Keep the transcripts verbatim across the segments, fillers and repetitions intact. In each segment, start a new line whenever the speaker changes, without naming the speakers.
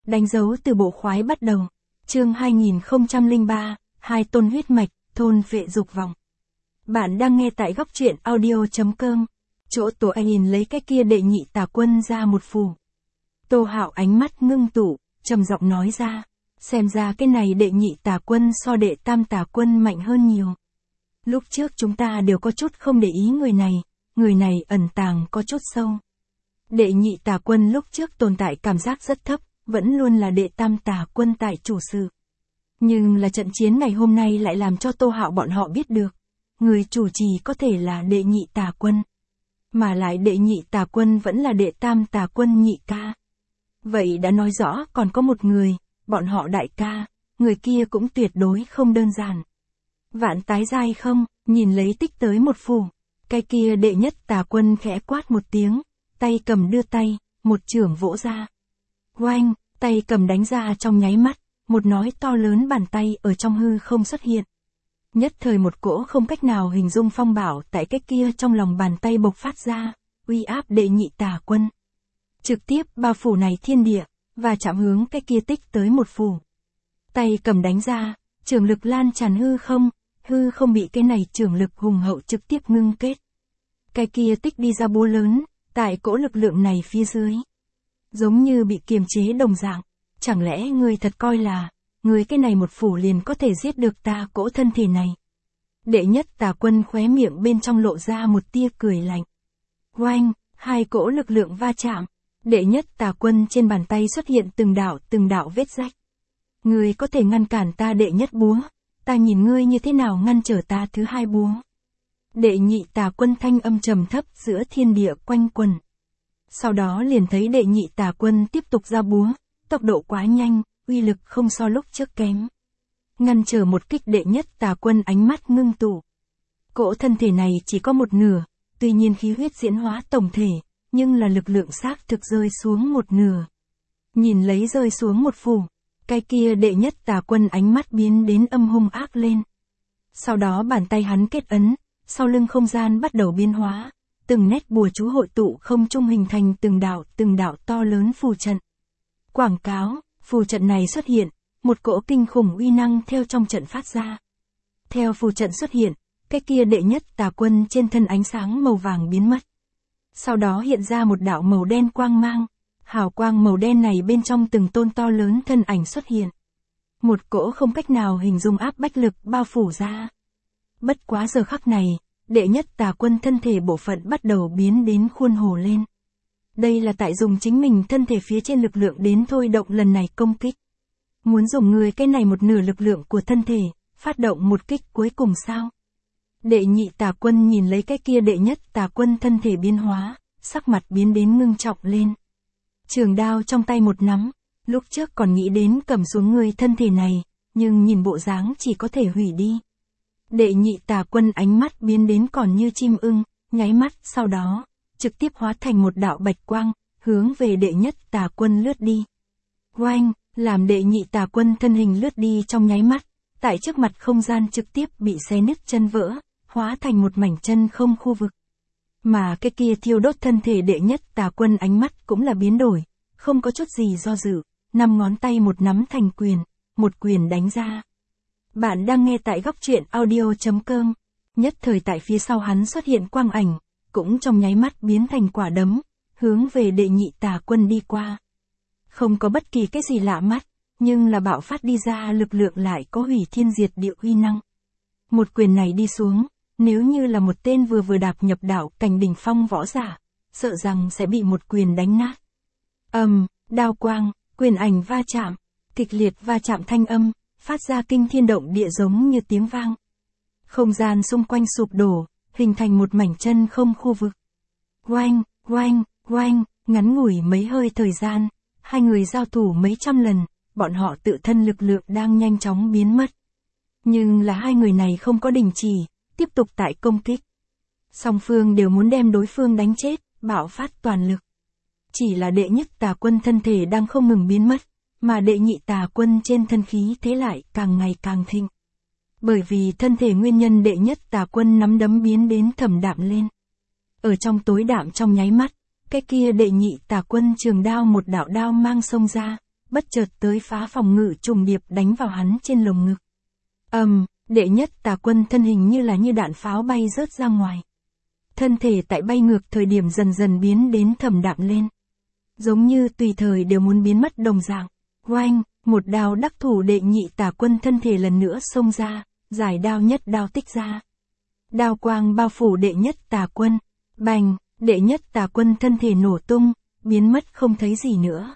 Đánh dấu từ bộ khoái bắt đầu. Chương hai nghìn không trăm lẻ ba, hai tôn huyết mạch, thôn vệ dục vọng. Bạn đang nghe tại góc truyện audio chấm com. Chỗ Tổ Anh lấy cái kia đệ nhị tà quân ra một phù. Tô Hạo ánh mắt ngưng tụ, trầm giọng nói ra, xem ra cái này đệ nhị tà quân so đệ tam tà quân mạnh hơn nhiều. Lúc trước chúng ta đều có chút không để ý người này, người này ẩn tàng có chút sâu. Đệ nhị tà quân lúc trước tồn tại cảm giác rất thấp, vẫn luôn là đệ tam tà quân tại chủ sự. Nhưng là trận chiến ngày hôm nay lại làm cho Tô Hạo bọn họ biết được, người chủ trì có thể là đệ nhị tà quân. Mà lại đệ nhị tà quân vẫn là đệ tam tà quân nhị ca. Vậy đã nói rõ còn có một người, bọn họ đại ca, người kia cũng tuyệt đối không đơn giản. Vạn tái giai không, nhìn lấy tích tới một phù, cái kia đệ nhất tà quân khẽ quát một tiếng, tay cầm đưa tay, một chưởng vỗ ra. Oanh, tay cầm đánh ra trong nháy mắt, một nói to lớn bàn tay ở trong hư không xuất hiện. Nhất thời một cỗ không cách nào hình dung phong bảo tại cái kia trong lòng bàn tay bộc phát ra, uy áp đệ nhị tà quân. Trực tiếp bao phủ này thiên địa, và chạm hướng cái kia tích tới một phù. Tay cầm đánh ra, trường lực lan tràn hư không, hư không bị cái này trường lực hùng hậu trực tiếp ngưng kết. Cái kia tích đi ra búa lớn, tại cỗ lực lượng này phía dưới. Giống như bị kiềm chế đồng dạng, chẳng lẽ ngươi thật coi là, ngươi cái này một phủ liền có thể giết được ta cỗ thân thể này. Đệ nhất tà quân khóe miệng bên trong lộ ra một tia cười lạnh. Oanh, hai cỗ lực lượng va chạm, đệ nhất tà quân trên bàn tay xuất hiện từng đạo từng đạo vết rách. Ngươi có thể ngăn cản ta đệ nhất búa, ta nhìn ngươi như thế nào ngăn trở ta thứ hai búa. Đệ nhị tà quân thanh âm trầm thấp giữa thiên địa quanh quần. Sau đó liền thấy đệ nhị tà quân tiếp tục ra búa, tốc độ quá nhanh, uy lực không so lúc trước kém. Ngăn trở một kích đệ nhất tà quân ánh mắt ngưng tụ. Cỗ thân thể này chỉ có một nửa, tuy nhiên khí huyết diễn hóa tổng thể, nhưng là lực lượng xác thực rơi xuống một nửa. Nhìn lấy rơi xuống một phù, cái kia đệ nhất tà quân ánh mắt biến đến âm hung ác lên. Sau đó bàn tay hắn kết ấn, sau lưng không gian bắt đầu biến hóa, từng nét bùa chú hội tụ không trung hình thành từng đạo từng đạo to lớn phù trận. Quảng cáo, phù trận này xuất hiện, một cỗ kinh khủng uy năng theo trong trận phát ra. Theo phù trận xuất hiện, cái kia đệ nhất tà quân trên thân ánh sáng màu vàng biến mất. Sau đó hiện ra một đạo màu đen quang mang, hào quang màu đen này bên trong từng tôn to lớn thân ảnh xuất hiện. Một cỗ không cách nào hình dung áp bách lực bao phủ ra. Bất quá giờ khắc này, đệ nhất tà quân thân thể bộ phận bắt đầu biến đến khuôn hồ lên. Đây là tại dùng chính mình thân thể phía trên lực lượng đến thôi động lần này công kích. Muốn dùng người cái này một nửa lực lượng của thân thể, phát động một kích cuối cùng sao? Đệ nhị tà quân nhìn lấy cái kia đệ nhất tà quân thân thể biến hóa, sắc mặt biến đến ngưng trọng lên. Trường đao trong tay một nắm, lúc trước còn nghĩ đến cầm xuống người thân thể này, nhưng nhìn bộ dáng chỉ có thể hủy đi. Đệ nhị tà quân ánh mắt biến đến còn như chim ưng, nháy mắt sau đó, trực tiếp hóa thành một đạo bạch quang, hướng về đệ nhất tà quân lướt đi. Oanh, làm đệ nhị tà quân thân hình lướt đi trong nháy mắt, tại trước mặt không gian trực tiếp bị xé nứt chân vỡ, hóa thành một mảnh chân không khu vực. Mà cái kia thiêu đốt thân thể đệ nhất tà quân ánh mắt cũng là biến đổi, không có chút gì do dự, năm ngón tay một nắm thành quyền, một quyền đánh ra. Bạn đang nghe tại góc truyện audio chấm com. Nhất thời tại phía sau hắn xuất hiện quang ảnh, cũng trong nháy mắt biến thành quả đấm, hướng về đệ nhị tà quân đi qua. Không có bất kỳ cái gì lạ mắt, nhưng là bạo phát đi ra lực lượng lại có hủy thiên diệt địa uy năng. Một quyền này đi xuống, nếu như là một tên vừa vừa đạp nhập đạo cảnh đỉnh phong võ giả, sợ rằng sẽ bị một quyền đánh nát. Ầm, um, đao quang, quyền ảnh va chạm, kịch liệt va chạm thanh âm, phát ra kinh thiên động địa giống như tiếng vang. Không gian xung quanh sụp đổ, hình thành một mảnh chân không khu vực. Oanh, oanh, oanh, ngắn ngủi mấy hơi thời gian, hai người giao thủ mấy trăm lần, bọn họ tự thân lực lượng đang nhanh chóng biến mất. Nhưng là hai người này không có đình chỉ, tiếp tục tại công kích. Song phương đều muốn đem đối phương đánh chết, bạo phát toàn lực. Chỉ là đệ nhất tà quân thân thể đang không ngừng biến mất, mà đệ nhị tà quân trên thân khí thế lại càng ngày càng thịnh. Bởi vì thân thể nguyên nhân đệ nhất tà quân nắm đấm biến đến thầm đạm lên. Ở trong tối đạm trong nháy mắt, cái kia đệ nhị tà quân trường đao một đạo đao mang xông ra, bất chợt tới phá phòng ngự trùng điệp đánh vào hắn trên lồng ngực. Ầm, um, đệ nhất tà quân thân hình như là như đạn pháo bay rớt ra ngoài. Thân thể tại bay ngược thời điểm dần dần biến đến thầm đạm lên. Giống như tùy thời đều muốn biến mất đồng dạng. Oanh, một đao đắc thủ đệ nhị tà quân thân thể lần nữa xông ra, giải đao nhất đao tích ra. Đao quang bao phủ đệ nhất tà quân. Bành, đệ nhất tà quân thân thể nổ tung, biến mất không thấy gì nữa.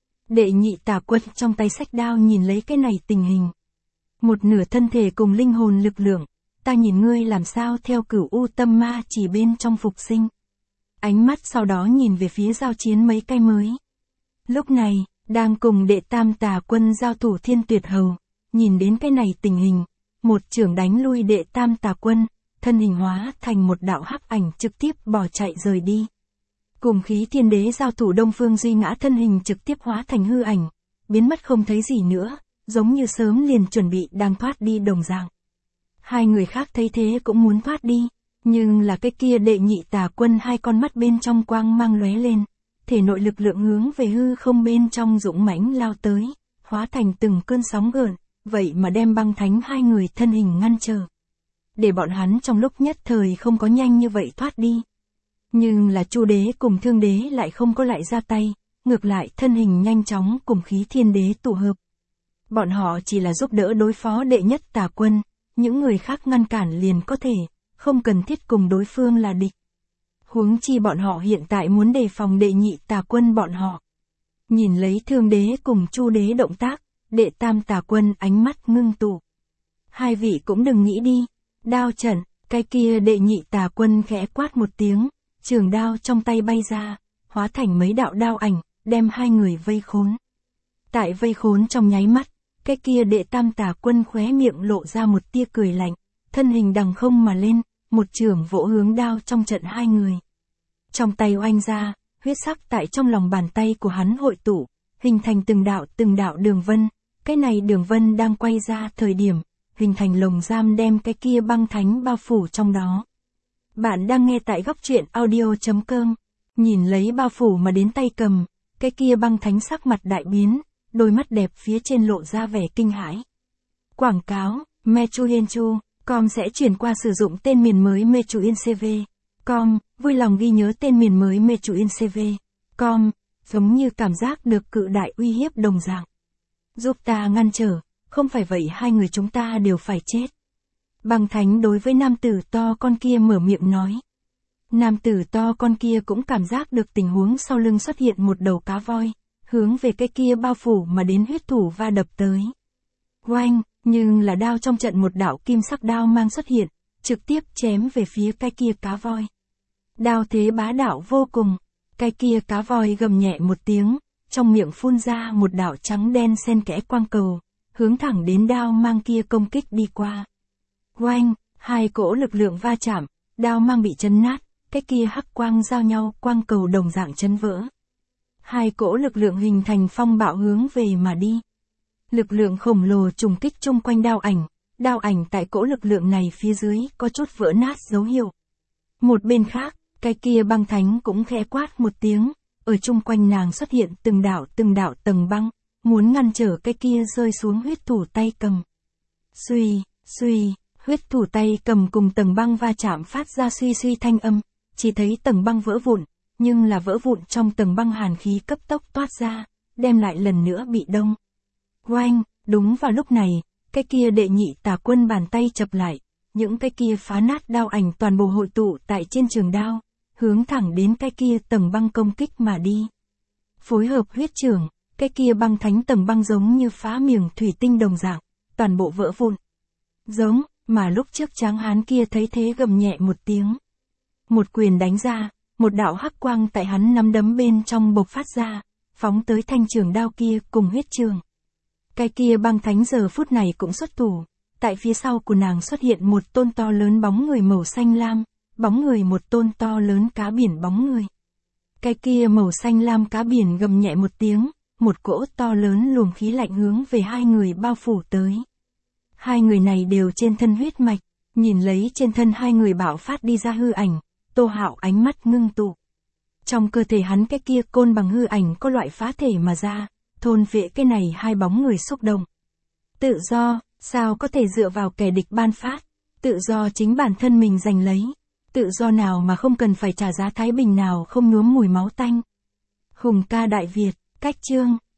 Đệ nhị tà quân trong tay xách đao nhìn lấy cái này tình hình. Một nửa thân thể cùng linh hồn lực lượng, ta nhìn ngươi làm sao theo cửu u tâm ma chỉ bên trong phục sinh. Ánh mắt sau đó nhìn về phía giao chiến mấy cây mới. Lúc này, đang cùng đệ tam tà quân giao thủ Thiên Tuyệt Hầu, nhìn đến cái này tình hình, một chưởng đánh lui đệ tam tà quân, thân hình hóa thành một đạo hắc ảnh trực tiếp bỏ chạy rời đi. Cùng khí thiên đế giao thủ Đông Phương Duy Ngã thân hình trực tiếp hóa thành hư ảnh, biến mất không thấy gì nữa, giống như sớm liền chuẩn bị đang thoát đi đồng dạng. Hai người khác thấy thế cũng muốn thoát đi, nhưng là cái kia đệ nhị tà quân hai con mắt bên trong quang mang lóe lên, thể nội lực lượng hướng về hư không bên trong dũng mãnh lao tới, hóa thành từng cơn sóng gợn, vậy mà đem Băng Thánh hai người thân hình ngăn trở. Để bọn hắn trong lúc nhất thời không có nhanh như vậy thoát đi. Nhưng là Chu đế cùng Thương đế lại không có lại ra tay, ngược lại thân hình nhanh chóng cùng khí thiên đế tụ hợp. Bọn họ chỉ là giúp đỡ đối phó đệ nhất tà quân, những người khác ngăn cản liền có thể, không cần thiết cùng đối phương là địch. Huống chi bọn họ hiện tại muốn đề phòng đệ nhị tà quân bọn họ. Nhìn lấy Thương đế cùng Chu đế động tác, đệ tam tà quân ánh mắt ngưng tụ. Hai vị cũng đừng nghĩ đi, đao trận, cái kia đệ nhị tà quân khẽ quát một tiếng, trường đao trong tay bay ra, hóa thành mấy đạo đao ảnh, đem hai người vây khốn. Tại vây khốn trong nháy mắt, cái kia đệ tam tà quân khóe miệng lộ ra một tia cười lạnh, thân hình đằng không mà lên, một chưởng vỗ hướng đao trong trận hai người. Trong tay oanh ra, huyết sắc tại trong lòng bàn tay của hắn hội tụ, hình thành từng đạo từng đạo đường vân, cái này đường vân đang quay ra thời điểm, hình thành lồng giam đem cái kia Băng Thánh bao phủ trong đó. Bạn đang nghe tại góc truyện audio chấm com, nhìn lấy bao phủ mà đến tay cầm, cái kia Băng Thánh sắc mặt đại biến, đôi mắt đẹp phía trên lộ ra vẻ kinh hãi. Quảng cáo, Mechuyenchu, com sẽ chuyển qua sử dụng tên miền mới Mechuyencv. Com, vui lòng ghi nhớ tên miền mới Mechuyencv. Com, giống như cảm giác được cự đại uy hiếp đồng dạng. Giúp ta ngăn trở, không phải vậy hai người chúng ta đều phải chết. Băng Thánh đối với nam tử to con kia mở miệng nói. Nam tử to con kia cũng cảm giác được tình huống sau lưng xuất hiện một đầu cá voi, hướng về cái kia bao phủ mà đến huyết thủ va đập tới. Oanh, nhưng là đao trong trận một đạo kim sắc đao mang xuất hiện, trực tiếp chém về phía cái kia cá voi. Đao thế bá đạo vô cùng, cái kia cá voi gầm nhẹ một tiếng, trong miệng phun ra một đạo trắng đen xen kẽ quang cầu, hướng thẳng đến đao mang kia công kích đi qua. Oanh, hai cỗ lực lượng va chạm, đao mang bị chấn nát, cái kia hắc quang giao nhau quang cầu đồng dạng chấn vỡ. Hai cỗ lực lượng hình thành phong bạo hướng về mà đi. Lực lượng khổng lồ trùng kích chung quanh đao ảnh, đao ảnh tại cỗ lực lượng này phía dưới có chút vỡ nát dấu hiệu. Một bên khác, cái kia Băng Thánh cũng khẽ quát một tiếng, ở chung quanh nàng xuất hiện từng đạo từng đạo tầng băng, muốn ngăn trở cái kia rơi xuống huyết thủ tay cầm. Suy, suy, huyết thủ tay cầm cùng tầng băng va chạm phát ra suy suy thanh âm, chỉ thấy tầng băng vỡ vụn, nhưng là vỡ vụn trong tầng băng hàn khí cấp tốc toát ra, đem lại lần nữa bị đông. Oanh, đúng vào lúc này, cái kia đệ nhị tà quân bàn tay chập lại, những cái kia phá nát đao ảnh toàn bộ hội tụ tại trên trường đao, hướng thẳng đến cái kia tầng băng công kích mà đi. Phối hợp huyết trưởng, cái kia Băng Thánh tầng băng giống như phá miệng thủy tinh đồng dạng, toàn bộ vỡ vụn. Giống, mà lúc trước tráng hán kia thấy thế gầm nhẹ một tiếng. Một quyền đánh ra, một đạo hắc quang tại hắn nắm đấm bên trong bộc phát ra, phóng tới thanh trường đao kia cùng huyết trường. Cái kia Băng Thánh giờ phút này cũng xuất thủ, tại phía sau của nàng xuất hiện một tôn to lớn bóng người màu xanh lam, bóng người một tôn to lớn cá biển bóng người. Cái kia màu xanh lam cá biển gầm nhẹ một tiếng, một cỗ to lớn luồng khí lạnh hướng về hai người bao phủ tới. Hai người này đều trên thân huyết mạch, nhìn lấy trên thân hai người bạo phát đi ra hư ảnh, Tô Hạo ánh mắt ngưng tụ. Trong cơ thể hắn cái kia côn bằng hư ảnh có loại phá thể mà ra, thôn vệ cái này hai bóng người xúc động. Tự do, sao có thể dựa vào kẻ địch ban phát, tự do chính bản thân mình giành lấy, tự do nào mà không cần phải trả giá, thái bình nào không nhuốm mùi máu tanh. Hùng ca Đại Việt, cách chương.